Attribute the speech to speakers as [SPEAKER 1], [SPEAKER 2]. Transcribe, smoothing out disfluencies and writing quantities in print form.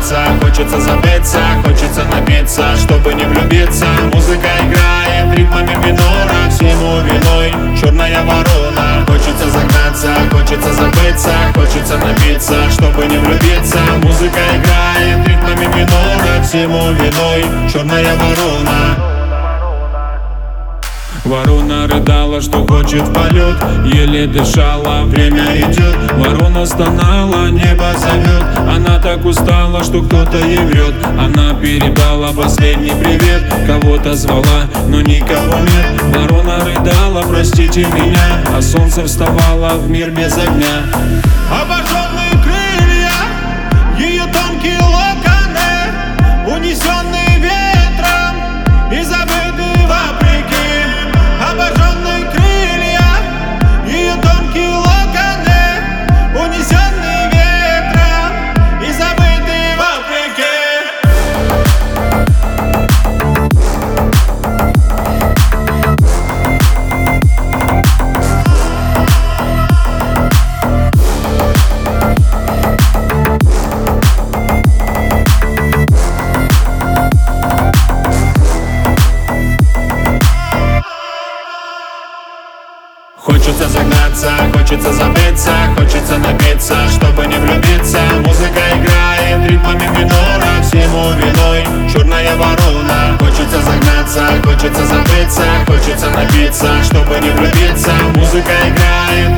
[SPEAKER 1] загнаться, хочется забыться, хочется напиться, чтобы не влюбиться. Музыка играет ритмами минора, всему виной черная ворона. Хочется загнаться, хочется забыться, хочется напиться, чтобы не влюбиться. Музыка играет ритмами минора, всему виной черная ворона. Ворона рыдала, что хочет в полет, еле дышала, время идет. Ворона стонала, небо зовет, она так устала, что кто-то ей врет. Она передала последний привет, кого-то звала, но никого нет. Ворона рыдала, простите меня, а солнце вставало в мир без огня.
[SPEAKER 2] Обожженные крылья, ее тонкие локоны, унесенные ветром и забытые вопреки. Обожженные крылья, ее тонкие локоны, унесенные ветром и забытые вопреки.
[SPEAKER 1] Хочется загнаться, хочется забыться, хочется напиться, чтобы не влюбиться. Музыка играет ритмами минора, всему виной черная ворона. Хочется загнаться, хочется забыться, хочется напиться, чтобы не влюбиться. Музыка играет